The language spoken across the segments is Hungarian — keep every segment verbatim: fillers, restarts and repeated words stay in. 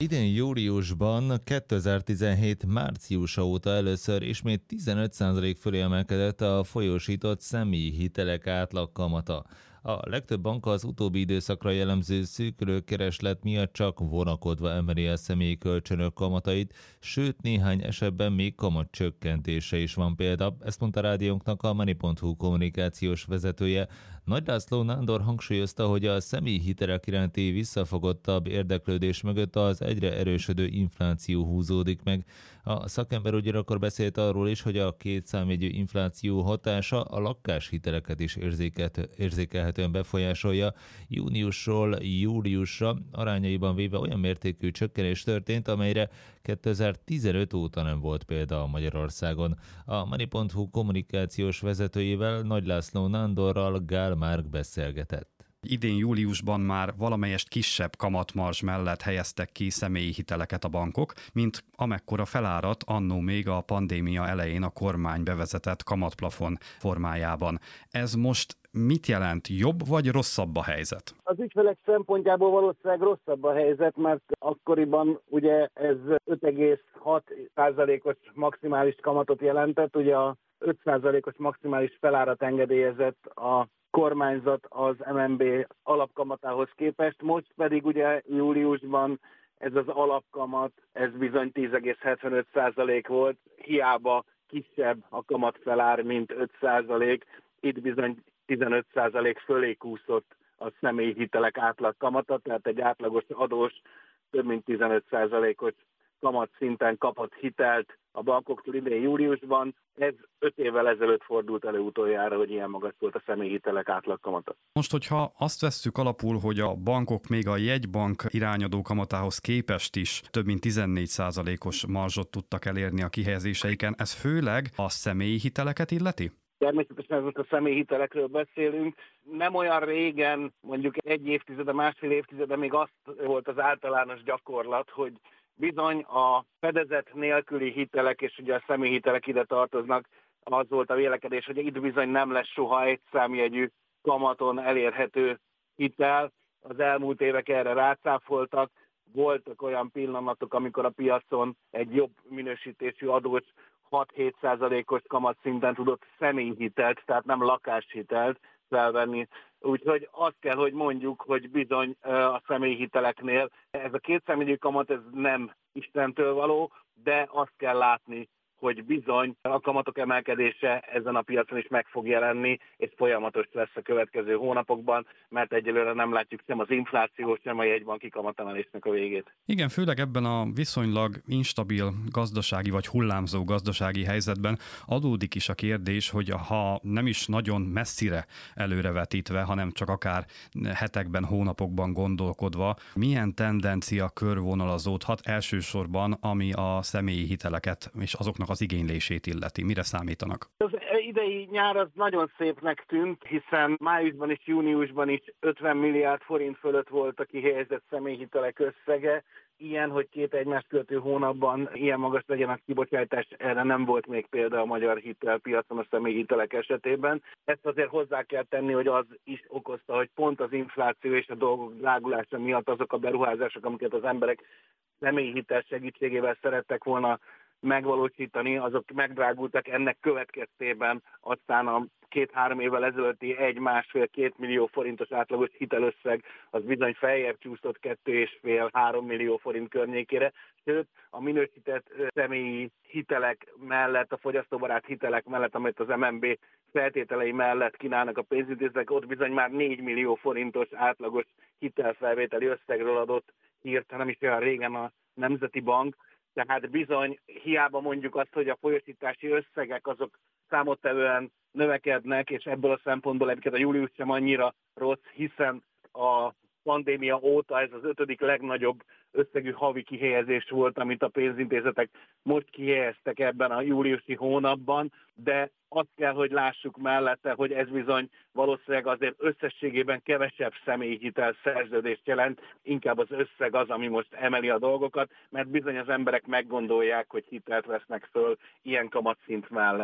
Idén júliusban kétezer-tizenhét márciusa óta először ismét tizenöt százalék fölé emelkedett a folyósított személyi hitelek átlagkamata. A legtöbb bank az utóbbi időszakra jellemző szűkülő kereslet miatt csak vonakodva emeli a személyi kölcsönök kamatait, sőt néhány esetben még kamatcsökkentése is van példa. Ezt mondta rádiónknak a Money pont hu kommunikációs vezetője. Nagy László Nándor hangsúlyozta, hogy a személyi hitelek iránti visszafogottabb érdeklődés mögött az egyre erősödő infláció húzódik meg. A szakember ugyanakkor beszélt arról is, hogy a két számjegyű infláció hatása a lakáshiteleket is érzékelhetően befolyásolja. Júniusról júliusra arányaiban véve olyan mértékű csökkenés történt, amelyre kétezer-tizenöt óta nem volt példa Magyarországon. A Money pont hu kommunikációs vezetőjével, Nagy László Nándorral Gál Márk beszélgetett. Idén júliusban már valamelyest kisebb kamatmarzs mellett helyeztek ki személyi hiteleket a bankok, mint amekkora feláradt annó még a pandémia elején a kormány bevezetett kamatplafon formájában. Ez most mit jelent? Jobb vagy rosszabb a helyzet? Az ügyfelek szempontjából valószínűleg rosszabb a helyzet, mert akkoriban ugye ez öt egész hat százalékos maximális kamatot jelentett, ugye a öt százalékos maximális felárat engedélyezett a kormányzat az em en bé alapkamatához képest, most pedig ugye júliusban ez az alapkamat, ez bizony tíz egész hetvenöt százalék volt, hiába kisebb a kamatfelár, mint öt százalék, itt bizony tizenöt százalék fölé kúszott a személyi hitelek átlagkamata, tehát egy átlagos adós több mint tizenöt százalékos kamat szinten kapott hitelt a bankoktól idén júliusban. Ez öt évvel ezelőtt fordult elő utoljára, hogy ilyen magas volt a személyi hitelek átlagkamata. Most, hogyha azt vesszük alapul, hogy a bankok még a jegybank irányadó kamatához képest is több mint tizennégy százalékos marzsot tudtak elérni a kihelyezéseiken, ez főleg a személyi hiteleket illeti? Természetesen most a személyi hitelekről beszélünk. Nem olyan régen, mondjuk egy évtizede, másfél évtizede még azt volt az általános gyakorlat, hogy bizony a fedezet nélküli hitelek, és ugye a személyi hitelek ide tartoznak, az volt a vélekedés, hogy itt bizony nem lesz soha egy számjegyű kamaton elérhető hitel. Az elmúlt évek erre rácáfoltak. Voltak olyan pillanatok, amikor a piacon egy jobb minősítésű adós hat-hét százalékos kamatszinten tudott személyhitelt, tehát nem lakáshitelt felvenni. Úgyhogy azt kell, hogy mondjuk, hogy bizony a személyhiteleknél ez a kétszámjegyű kamat ez nem Istentől való, de azt kell látni, hogy bizony a kamatok emelkedése ezen a piacon is meg fog jelenni, és folyamatos lesz a következő hónapokban, mert egyelőre nem látjuk sem az infláció, sem a jegybanki kamatemelésnek a végét. Igen, főleg ebben a viszonylag instabil gazdasági vagy hullámzó gazdasági helyzetben adódik is a kérdés, hogy ha nem is nagyon messzire előrevetítve, hanem csak akár hetekben, hónapokban gondolkodva, milyen tendencia körvonalazódhat elsősorban, ami a személyi hiteleket és azoknak az igénylését illeti. Mire számítanak? Az idei nyár az nagyon szépnek tűnt, hiszen májusban és júniusban is ötven milliárd forint fölött volt a kihelyezett személyhitelek összege. Ilyen, hogy két egymást követő hónapban ilyen magas legyen a kibocsátás, erre nem volt még példa a magyar hitelpiacon a személyhitelek esetében. Ezt azért hozzá kell tenni, hogy az is okozta, hogy pont az infláció és a dolgok drágulása miatt azok a beruházások, amiket az emberek személyhitel segítségével szerettek volna megvalósítani, azok megdrágultak, ennek következtében aztán a két-három évvel ezelőtti egy-másfél-két millió forintos átlagos hitelösszeg az bizony feljebb csúszott kettő és fél-három millió forint környékére, sőt a minősített személyi hitelek mellett, a fogyasztóbarát hitelek mellett, amit az em en bé feltételei mellett kínálnak a pénzintézetek, ott bizony már négy millió forintos átlagos hitelfelvételi összegről adott hírt, nem is olyan régen a Nemzeti Bank. Tehát bizony hiába mondjuk azt, hogy a folyósítási összegek azok számottevően növekednek, és ebből a szempontból egyébként a július sem annyira rossz, hiszen a pandémia óta ez az ötödik legnagyobb összegű havi kihelyezés volt, amit a pénzintézetek most kihelyeztek ebben a júliusi hónapban, de azt kell, hogy lássuk mellette, hogy ez bizony valószínűleg azért összességében kevesebb személyi hitel szerződést jelent, inkább az összeg az, ami most emeli a dolgokat, mert bizony az emberek meggondolják, hogy hitelt vesznek föl ilyen kamatszint mellett.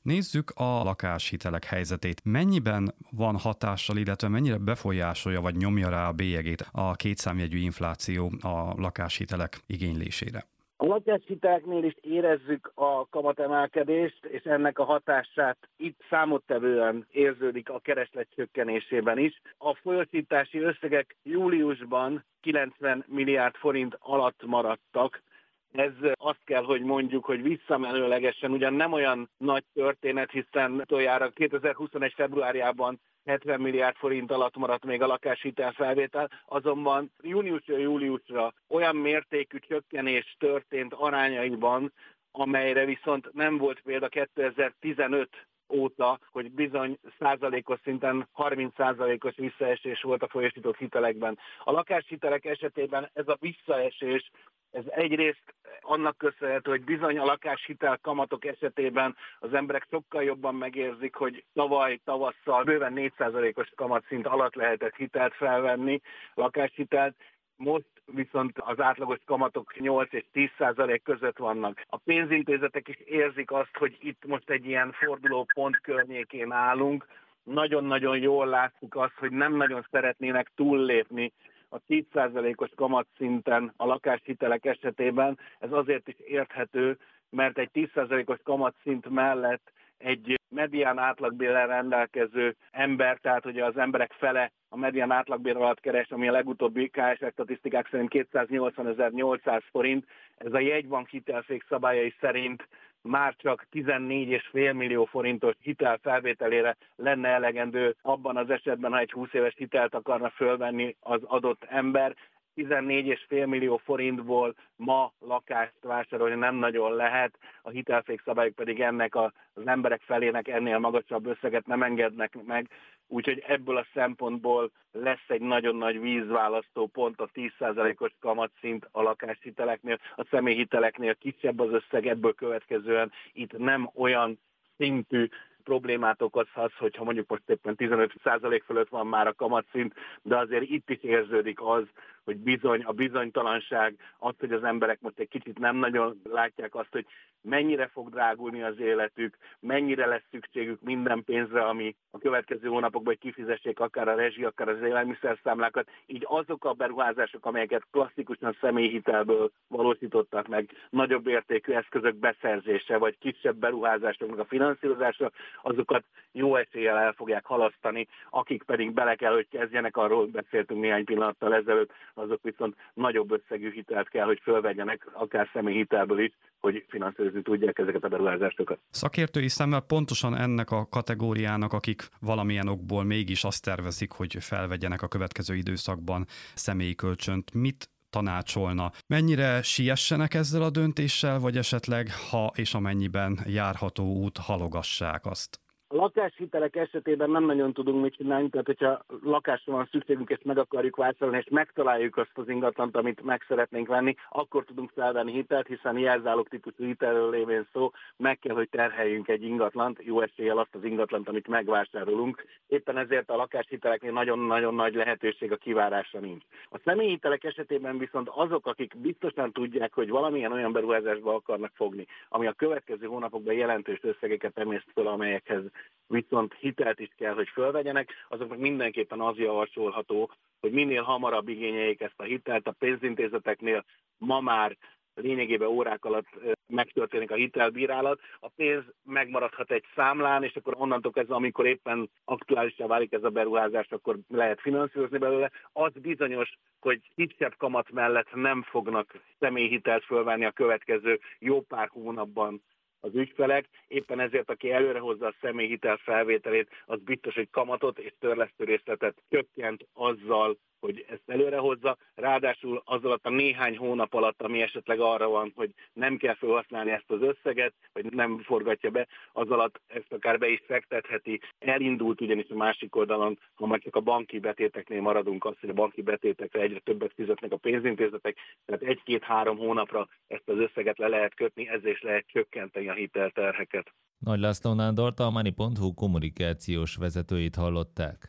Nézzük a lakáshitelek helyzetét. Mennyiben van hatással, illetve mennyire befolyásolja vagy nyomja rá a bélyegét a kétszámjegyű infláció a lakáshitelek igénylésére? A lakáshiteleknél is érezzük a kamatemelkedést, és ennek a hatását itt számottevően érződik a kereslet csökkenésében is. A folyósítási összegek júliusban kilencven milliárd forint alatt maradtak. Ez azt kell, hogy mondjuk, hogy visszamenőlegesen ugyan nem olyan nagy történet, hiszen utoljára kétezer-huszonegy februárjában hetven milliárd forint alatt maradt még a lakáshitel felvétel, azonban júniusra júliusra olyan mértékű csökkenés történt arányaiban, amelyre viszont nem volt példa kétezer-tizenöt óta, hogy bizony százalékos szinten harminc százalékos visszaesés volt a folyósított hitelekben. A lakáshitelek esetében ez a visszaesés, ez egyrészt annak köszönhető, hogy bizony a lakáshitel kamatok esetében az emberek sokkal jobban megérzik, hogy tavaly tavasszal bőven négy százalékos kamatszint alatt lehetett hitelt felvenni, lakáshitelt, most viszont az átlagos kamatok nyolc és tíz százalék között vannak. A pénzintézetek is érzik azt, hogy itt most egy ilyen fordulópont környékén állunk. Nagyon-nagyon jól látjuk azt, hogy nem nagyon szeretnének túllépni a tíz százalékos kamatszinten a lakáshitelek esetében. Ez azért is érthető, mert egy tíz százalékos kamatszint mellett egy medián átlagbérrel rendelkező ember, tehát ugye az emberek fele a medián átlagbér alatt keres, ami a legutóbbi ká es er statisztikák szerint kétszáznyolcvanezer-nyolcszáz forint. Ez a jegybank hitelfék szabályai szerint már csak tizennégy egész öt millió forintos hitel felvételére lenne elegendő abban az esetben, ha egy húsz éves hitelt akarna fölvenni az adott ember. tizennégy egész öt millió forintból ma lakást vásárolni nem nagyon lehet, a hitelfék szabályok pedig ennek a, az emberek felének ennél magasabb összeget nem engednek meg, úgyhogy ebből a szempontból lesz egy nagyon nagy vízválasztó pont a tíz százalékos kamatszint a lakáshiteleknél, a személyhiteleknél kisebb az összeg, ebből következően itt nem olyan szintű problémát okozhat, hogyha mondjuk most éppen tizenöt százalék fölött van már a kamatszint, de azért itt is érződik az, hogy bizony a bizonytalanság, az, hogy az emberek most egy kicsit nem nagyon látják azt, hogy mennyire fog drágulni az életük, mennyire lesz szükségük minden pénzre, ami a következő hónapokban, hogy kifizessék akár a rezsi, akár az élelmiszerszámlákat. Így azok a beruházások, amelyeket klasszikusan személyhitelből valósítottak meg, nagyobb értékű eszközök beszerzése, vagy kisebb beruházásoknak a finanszírozása, azokat jó eséllyel el fogják halasztani, akik pedig bele kell, hogy kezdjenek, arról beszéltünk néhány pillanattal ezelőtt, azok viszont nagyobb összegű hitelt kell, hogy fölvegyenek, akár személyhitelből is, hogy finanszírozni tudják ezeket a beruházásokat. Szakértői szemmel pontosan ennek a kategóriának, akik valamilyen okból mégis azt tervezik, hogy felvegyenek a következő időszakban személyi kölcsönt, mit tanácsolna? Mennyire siessenek ezzel a döntéssel, vagy esetleg, ha és amennyiben járható út, halogassák azt? A lakáshitelek esetében nem nagyon tudunk mit csinálni, tehát hogyha lakásra van szükségünk, és meg akarjuk vásárolni, és megtaláljuk azt az ingatlant, amit meg szeretnénk venni, akkor tudunk felvenni hitelt, hiszen jelzálog típusú hitelről lévén szó, meg kell, hogy terheljünk egy ingatlant, jó eséllyel azt az ingatlant, amit megvásárolunk. Éppen ezért a lakáshiteleknél nagyon-nagyon nagy lehetőség a kivárásra nincs. A személyhitelek esetében viszont azok, akik biztosan tudják, hogy valamilyen olyan beruházásba akarnak fogni, ami a következő hónapokban jelentős összegeket emészt föl, amelyekhez viszont hitelt is kell, hogy fölvegyenek, azoknak mindenképpen az javasolható, hogy minél hamarabb igényeljék ezt a hitelt. A pénzintézeteknél ma már lényegében órák alatt megtörténik a hitelbírálat, a pénz megmaradhat egy számlán, és akkor onnantól kezdve, amikor éppen aktuálisá válik ez a beruházás, akkor lehet finanszírozni belőle. Az bizonyos, hogy kisebb kamat mellett nem fognak személyhitelt fölvenni a következő jó pár hónapban az ügyfelek, éppen ezért, aki előrehozza a személyhitel felvételét, az biztos, hogy kamatot és törlesztő részletet csökkent azzal, hogy ezt előrehozza, ráadásul az alatt a néhány hónap alatt, ami esetleg arra van, hogy nem kell felhasználni ezt az összeget, vagy nem forgatja be, az alatt ezt akár be is fektetheti. Elindult ugyanis a másik oldalon, ha már csak a banki betéteknél maradunk, azt, hogy a banki betétekre egyre többet fizetnek a pénzintézetek, tehát egy-két-három hónapra ezt az összeget le lehet kötni, ezzel is lehet csökkenteni a hitelterheket. Nagy László Nándort, a Money pont hu kommunikációs vezetőit hallották.